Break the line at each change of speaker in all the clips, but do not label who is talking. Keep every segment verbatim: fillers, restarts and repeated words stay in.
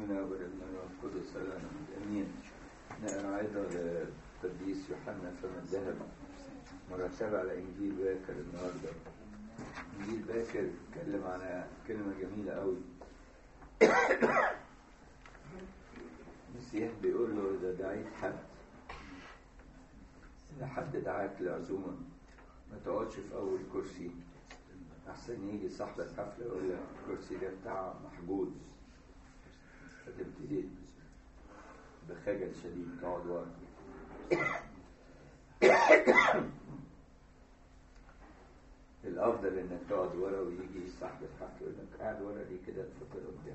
الآن والابن والقدس الآن آمين. نقرأ أيضا للقديس يوحنا فم الذهب مرتبة على إنجيل باكر النهارده. إنجيل باكر اتكلم عن كلمة جميلة قوي. المسيح بيقول له إذا دعيت حد إذا حد دعاك لعزومة ما تقعدش في أول كرسي، أحسن يجي صاحب الحفلة يقول لك الكرسي ده بتاع محجوز، فتبتدي بخجل شديد تقعد ورا. الأفضل إنك تقعد ورا ويجي صاحب الحفلة يقول لك قاعد ورا ليه كده تفضل قدام.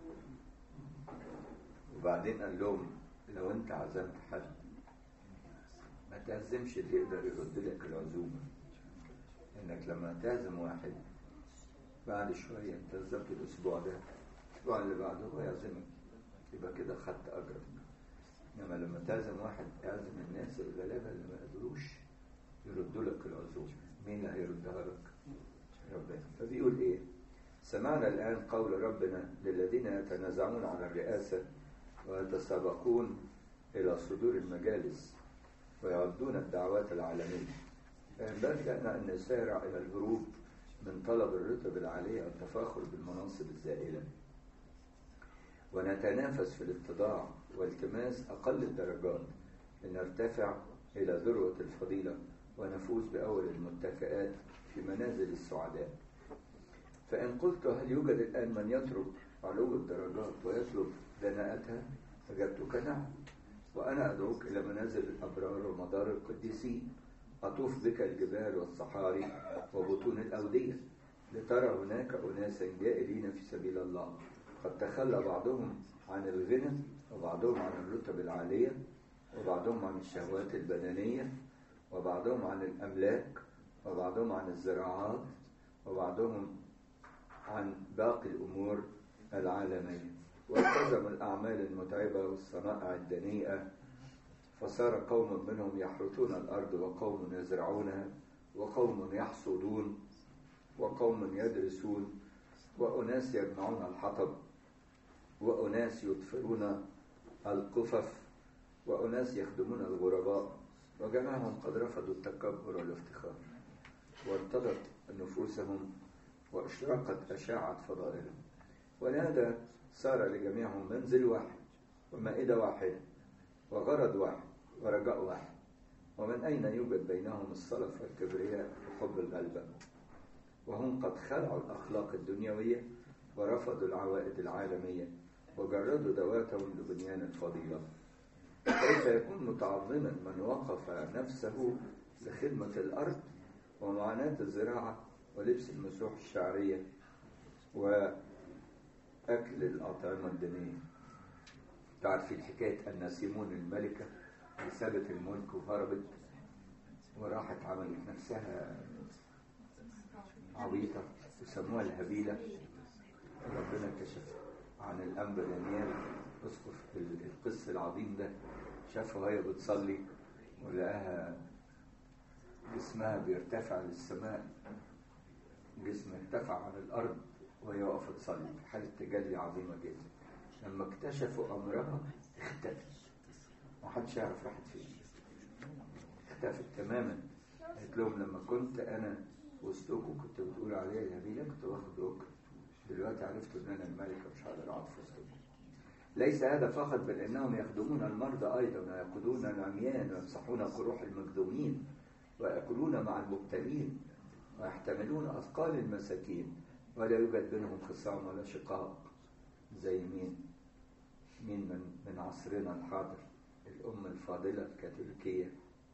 وبعدين قال لهم لو أنت عزمت حد ما تعزمش اللي يقدر يرد لك العزومة، إنك لما تعزم واحد بعد شوية انت عزمت الأسبوع ده، الأسبوع اللي بعده هو يعزمك، يبقى كده خدت أجرك. إنما لما تعزم واحد اعزم الناس الغلابة اللي ما قدروش يردوا لك العزومة. مين اللي هيردها لك؟ ربنا. فبيقول إيه؟ سمعنا الآن قول ربنا للذين يتنازعون على الرئاسة ويتسابقون إلى صدور المجالس ويعدون الدعوات العالمية، فينبغي لنا أن نسارع إلى الهروب من طلب الرتب العالية والتفاخر بالمناصب الزائلة، ونتنافس في الاتضاع والتماس أقل الدرجات لنرتفع إلى ذروة الفضيلة ونفوز بأول المتكئات في منازل السعداء. فإن قلت هل يوجد الآن من يترك علو الدرجات ويطلب دناءتها؟ أجبتك نعم، وأنا أدعوك إلى منازل الأبرار ومدار القديسين، أطوف بك الجبال والصحاري وبطون الأودية لترى هناك أناسا جائلين في سبيل الله، قد تخلى بعضهم عن الغنى وبعضهم عن الرتب العالية وبعضهم عن الشهوات البدنية وبعضهم عن الأملاك وبعضهم عن الزراعات وبعضهم عن باقي الأمور العالمية، والتزموا الأعمال المتعبة والصنائع الدنيئة، فصار قوم منهم يحرثون الأرض وقوم يزرعونها وقوم يحصدون وقوم يدرسون وأناس يجمعون الحطب وأناس يطفرون القفف وأناس يخدمون الغرباء، وجميعهم قد رفضوا التكبر والافتخار وارتضت نفوسهم واشرقت أشاعة فضائلهم، ولهذا صار لجميعهم منزل واحد ومائدة واحدة وغرض واحد ورجاء واحد، ومن أين يوجد بينهم الصلف والكبرياء وحب الغلبة، وهم قد خلعوا الأخلاق الدنيوية ورفضوا العوائد العالمية وجردوا ذواتهم لبنيان الفضيلة. كيف يكون متعظما من وقف نفسه لخدمة الأرض ومعاناة الزراعة ولبس المسوح الشعرية وأكل الأطعمة الدنية؟ تعرفين حكاية أن سيمون الملكة سابت الملك وهربت وراحت عملت نفسها عبيطة وسموها الهبيلة. ربنا كشف عن الأنبا دانيال أسقف القس العظيم ده، شافها هي بتصلي ولقاها جسمها بيرتفع للسماء، جسم ارتفع عن الأرض وهي واقفة تصلي في حالة تجلي عظيمة جدا. لما اكتشفوا أمرها اختفت، محدش يعرف راحت فين، اختفت تماما. قالت لهم لما كنت أنا وسطكم كنت بتقول عليها الهبيلة كنت باخد أجر، دلوقتي عرفت إن أنا الملكة مش هقدر أقعد في وسطكم. ليس هذا فقط، بل إنهم يخدمون المرضى أيضا ويقودون العميان ويمسحون قروح المكذومين ويأكلون مع المبتلين ويحتملون أثقال المساكين، ولا يوجد بينهم خصام ولا شقاق. زي مين؟ مين من من عصرنا الحاضر؟ الأم الفاضلة الكاثوليكية،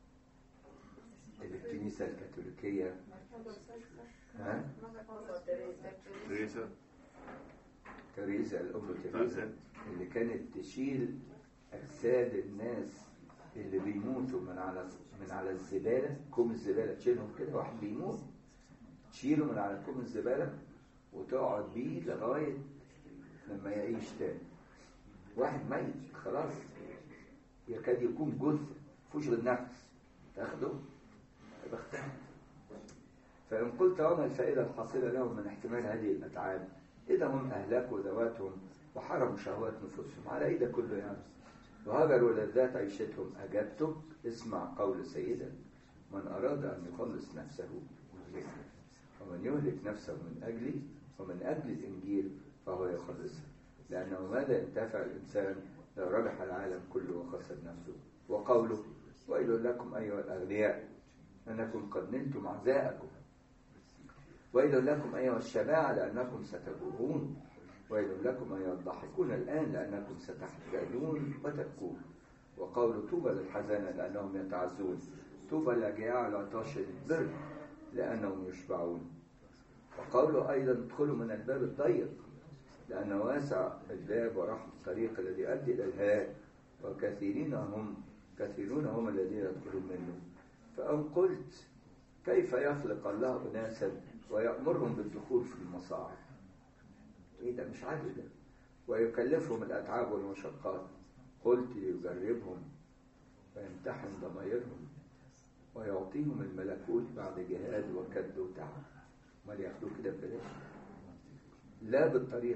الكنيسة الكاثوليكية، ها؟
تريزا
تريزا الأم تريزا اللي كانت تشيل أجساد الناس اللي بيموتوا من على من على الزبالة، كوم الزبالة، تشيلهم كده، واحد بيموت تشيله من على كوم الزبالة وتقعد بيه لغاية لما يعيش تاني. واحد ميت خلاص يكاد يكون جثة مفيهوش غير نفس، تاخده بختها. فإن قلت وما الفائدة الحاصلة لهم من احتمال هذه الأتعاب إذا هم أهلكوا ذواتهم وحرموا شهوات نفوسهم على ايه ده كله يعني؟ وهجروا لذات عيشتهم. أجبتك اسمع قول سيدك من أراد أن يخلص نفسه يهلكها ومن يهلك نفسه من أجلي ومن أجل الإنجيل فهو يخلصها. لأنه ماذا ينتفع الإنسان لو ربح العالم كله وخسر نفسه؟ وقوله ويل لكم أيها الأغنياء أنكم قد نلتم عزاءكم، ويل لكم أيها الشباب لأنكم ستجوعون، ويل لكم أيها الضاحكون الآن لأنكم ستحزنون وتبكون. وقول طوبى للحزانة لأنهم يتعزون، طوبى للجياع العطاش البر لأنهم يشبعون. وقوله أيضا ادخلوا من الباب الضيق لأنه واسع الباب ورحم الطريق الذي يؤدي إلى الهلاك وكثيرين هم كثيرون هم الذين يدخلون منه. فأن قلت كيف يخلق الله أناسا ويأمرهم بالدخول في المصاعب؟ ايه ده مش عادل ده، ويكلفهم الأتعاب والمشقات. قلت يجربهم ويمتحن ضمائرهم ويعطيهم الملكوت بعد جهاد وكد وتعب. ما ياخدوه كده ببلاش؟ لا بالطريق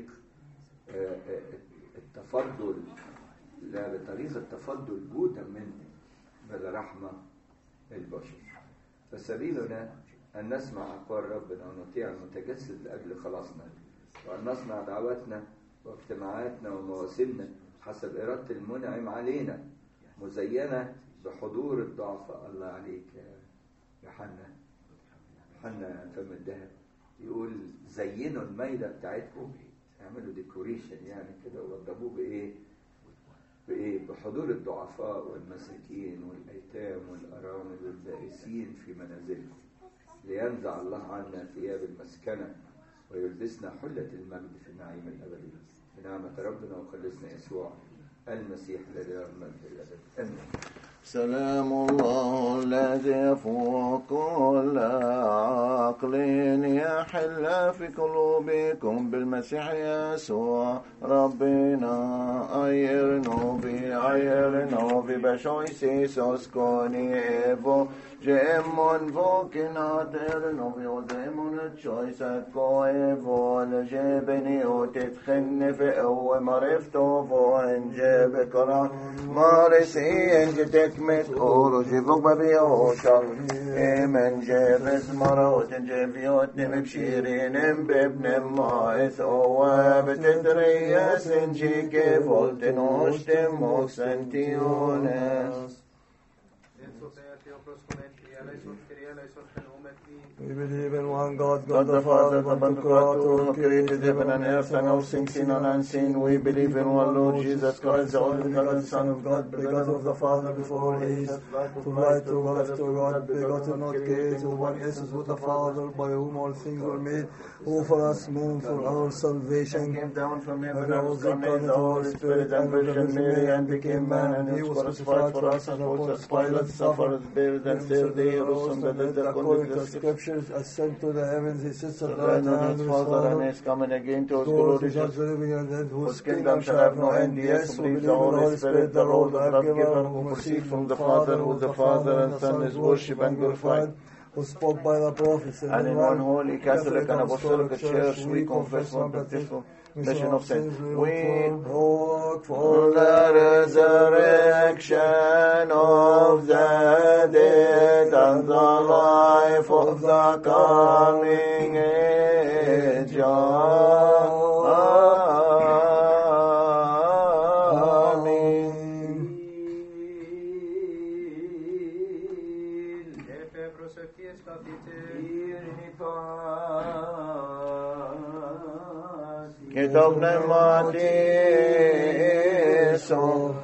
التفضل، لا بطريق التفضل جودا من بل رحمة البشر. فسبيلنا أن نسمع أقوال ربنا ونطيع المتجسد لأجل خلاصنا، وأن نصنع دعواتنا واجتماعاتنا ومواسمنا حسب إرادة المنعم علينا مزينة بحضور الضعفاء. الله عليك يا حنا، حنا فم الذهب يقول زينوا الميدة بتاعتكم، اعملوا ديكوريشن يعني كده ووضبوه بإيه؟ بإيه؟ بحضور الضعفاء والمساكين والأيتام والأرامل والبائسين في منازلكم، لينزع الله عنا ثياب المسكنة ويلبسنا حلة المجد في النعيم الأبدي بنعمة ربنا وخلصنا يسوع المسيح الذي له المجد الأبدي. آمين.
سلام الله الذي يفوق كل عقل يحل في قلوبكم بالمسيح يسوع ربنا. أيرنو في أيرنو في بشويسي سوسكوني إيفو جيمون فوكين أترنو في وديمون تشويسات كويفو لجيبني وتتخن في قوة مرفتو فو انجيب كرا مارسي انجتك متقولو جيبوك ببيوشا إيمن جيب اسمرو تنجيب يوتنم بشيرين بابن مايث وبتدريس انجيك فولتنوش تموك سنتيونس.
We believe in one God, God the Father, God the Creator, who created heaven and earth and all things seen and unseen. We believe in one Lord Jesus Christ, the only begotten Son of God, begotten of the Father before He is, to light, to life, to God, begotten, not created, of one essence with the Father, by whom all things were made, who for us men, for our salvation,
came down from heaven
and
and
was
was incarnate, the Holy Spirit and Virgin Mary, and became man, and He was crucified for us, and Pontius Pilate suffered, buried, and third day rose from the dead, according to the Scriptures, ascend to the heavens, He sits at the right hand of His Father, and is coming again to His glory,
judge the living and dead,
whose kingdom shall have no end. Yes, we believe the Holy Spirit, the Lord, the lawgiver, who proceeds from the Father, who the Father and Son is worshipped and glorified,
who spoke by the prophets,
and in one holy Catholic and Apostolic Church we confess one baptismal mission of sins. We
look
for the resurrection of the dead and the life of the coming age. Amen.